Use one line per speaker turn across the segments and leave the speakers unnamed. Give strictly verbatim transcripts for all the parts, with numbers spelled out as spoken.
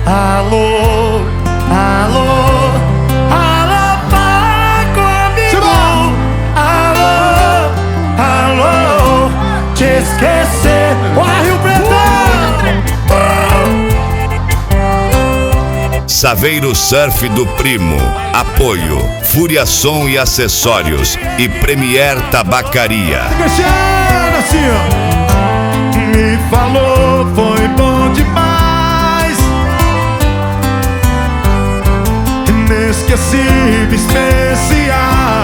Alô, alô, alô, fala comigo. Alô, alô, te esquecer. Ó, Rio Preto.
Saveiro Surf do Primo. Apoio Fúria Som e Acessórios e Premier Tabacaria.
Assim, ó. Me falou, foi bom demais, inesquecível, especial.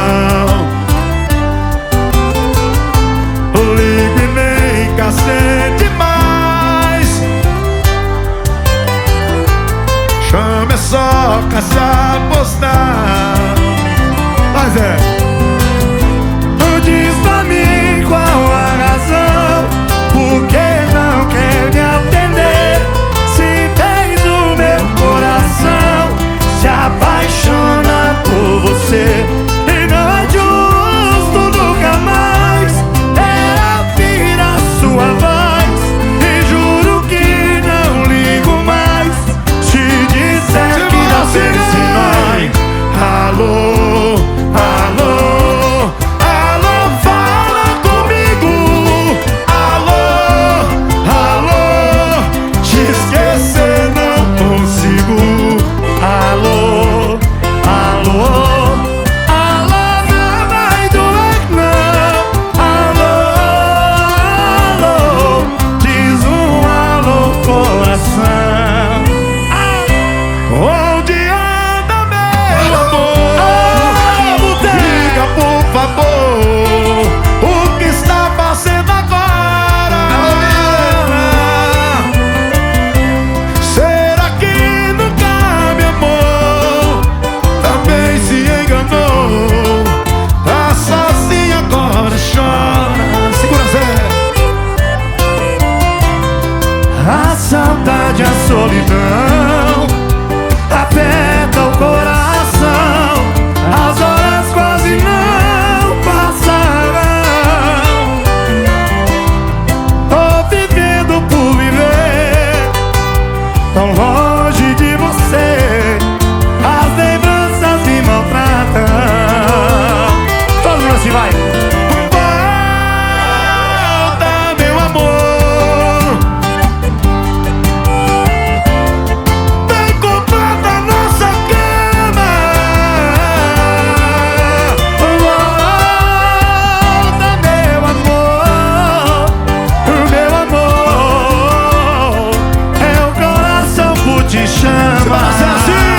Ligo e nem cacete mais. Chama é só caixa postal. Mas é, diz pra mim qual a razão, por que não quer me atender? Se tens o meu coração, se apaixona por você. E não é justo nunca mais ela ouvir a sua voz. E juro que não ligo mais se disser que não sei se nós. Alô, alô, alô, fala comigo. Alô, alô, te esquecer não consigo. Alô, alô, alô, não vai doer não. Alô, alô, diz um alô, coração. Onde anda meu amor? Diga por favor, o que está fazendo agora? Será que nunca me amou? Também se enganou. Tá sozinha agora, chora. Segura, Zé. A saudade, a solidão aperta o coração. As horas quase não passarão. Tô vivendo por viver, tão longe de você. As lembranças me maltratam. Todo mundo assim vai. Volta, meu amor. Vem comprar da nossa cama. Volta, meu amor. Meu amor, é o coração que te chama.